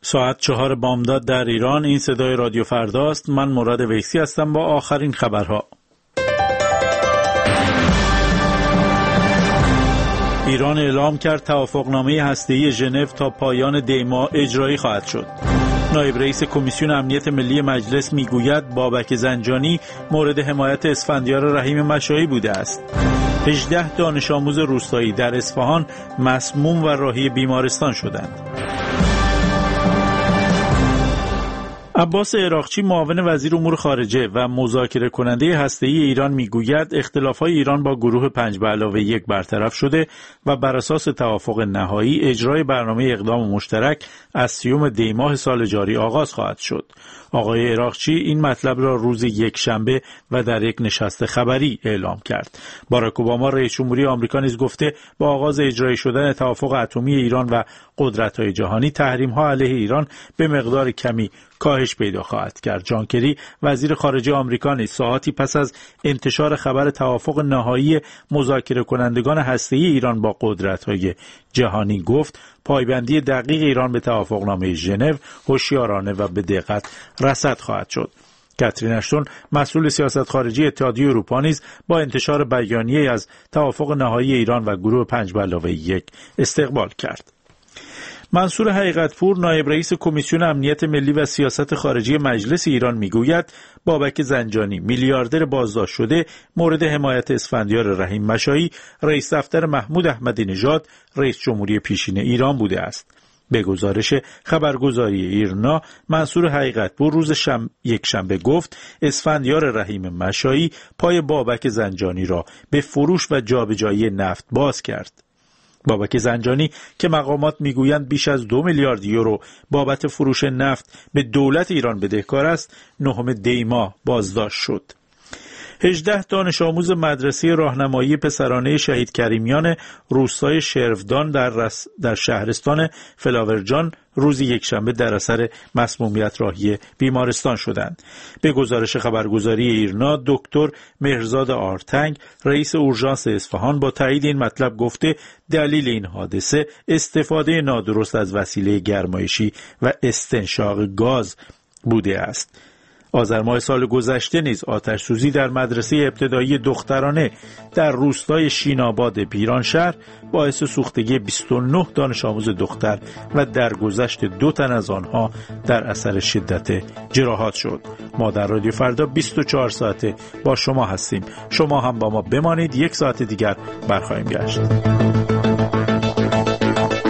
ساعت 4 بامداد در ایران. این صدای رادیو فرداست. من مراد ویسی هستم با آخرین خبرها. ایران اعلام کرد توافقنامه هسته‌ای ژنو تا پایان دی ماه اجرایی خواهد شد. نایب رئیس کمیسیون امنیت ملی مجلس میگوید بابک زنجانی مورد حمایت اسفندیار رحیم مشایی بوده است. 18 دانش آموز روستایی در اصفهان مسموم و راهی بیمارستان شدند. عباس عراقچی معاون وزیر امور خارجه و مذاکره کننده هسته‌ای ایران میگوید اختلاف‌های ایران با گروه 5+1 برطرف شده و بر اساس توافق نهایی اجرای برنامه اقدام مشترک از 30 دی ماه سال جاری آغاز خواهد شد. آقای عراقچی این مطلب را روز یکشنبه و در یک نشست خبری اعلام کرد. باراک اوباما رئیس جمهوری آمریکا نیز گفته با آغاز اجرایی شدن توافق اتمی ایران و قدرت‌های جهانی تحریم‌ها علیه ایران به مقدار کمی کاهش پیدا خواهد کرد. جان کری وزیر خارجه آمریکا نیز ساعاتی پس از انتشار خبر توافق نهایی مذاکره کنندگان هسته‌ای ایران با قدرت‌های جهانی گفت پایبندی دقیق ایران به توافقنامه ژنو هوشیارانه و به دقت رصد خواهد شد. کاترین اشتون مسئول سیاست خارجی اتحادیه اروپا نیز با انتشار بیانیه‌ای از توافق نهایی ایران و گروه 5+1 استقبال کرد. منصور حقیقت‌پور نایب رئیس کمیسیون امنیت ملی و سیاست خارجی مجلس ایران میگوید بابک زنجانی میلیاردر بازداشت شده مورد حمایت اسفندیار رحیم مشایی رئیس دفتر محمود احمدی نژاد رئیس جمهوری پیشین ایران بوده است. به گزارش خبرگزاری ایرنا منصور حقیقت‌پور روز یکشنبه گفت اسفندیار رحیم مشایی پای بابک زنجانی را به فروش و جابجایی نفت باز کرد. بابک زنجانی که مقامات میگویند بیش از 2 میلیارد یورو بابت فروش نفت به دولت ایران بدهکار است، 9 دی ماه بازداشت شد. 18 دانش آموز مدرسه راهنمایی پسرانه شهید کریمیان روستای شرفدان در شهرستان فلاورجان روز یکشنبه در اثر مسمومیت راهی بیمارستان شدند. به گزارش خبرگزاری ایرنا دکتر مهرزاد آرتنگ رئیس اورژانس اصفهان با تایید این مطلب گفته دلیل این حادثه استفاده نادرست از وسیله گرمایشی و استنشاق گاز بوده است. آذر ماه سال گذشته نیز آتش سوزی در مدرسه ابتدایی دخترانه در روستای شیناباد پیرانشهر باعث سوختگی 29 دانش آموز دختر و درگذشت 2 تن از آنها در اثر شدت جراحات شد. ما در رادیو فردا 24 ساعته با شما هستیم. شما هم با ما بمانید. 1 ساعت دیگر برخواهیم گشت.